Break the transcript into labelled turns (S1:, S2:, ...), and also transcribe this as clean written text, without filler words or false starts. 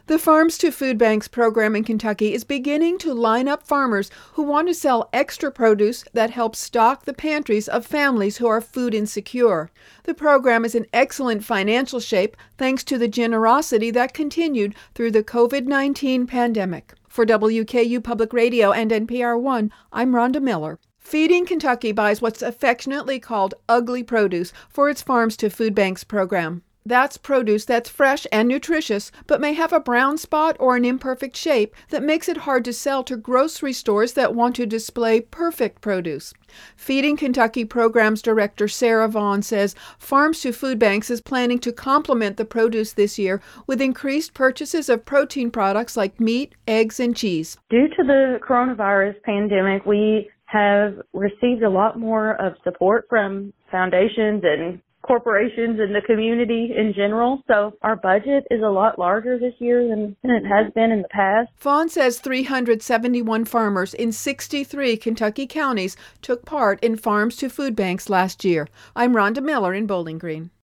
S1: The Farms to Food Banks program in Kentucky is beginning to line up farmers who want to sell extra produce that helps stock the pantries of families who are food insecure. The program is in excellent financial shape thanks to the generosity that continued through the COVID-19 pandemic. For WKU Public Radio and NPR One, I'm Rhonda Miller. Feeding Kentucky buys what's affectionately called ugly produce for its Farms to Food Banks program. That's produce that's fresh and nutritious, but may have a brown spot or an imperfect shape that makes it hard to sell to grocery stores that want to display perfect produce. Feeding Kentucky Programs Director Sarah Vaughn says Farms to Food Banks is planning to complement the produce this year with increased purchases of protein products like meat, eggs, and cheese.
S2: Due to the coronavirus pandemic, we have received a lot more of support from foundations and corporations and the community in general. So our budget is a lot larger this year than it has been in the past.
S1: Vaughn says 371 farmers in 63 Kentucky counties took part in Farms to Food Banks last year. I'm Rhonda Miller in Bowling Green.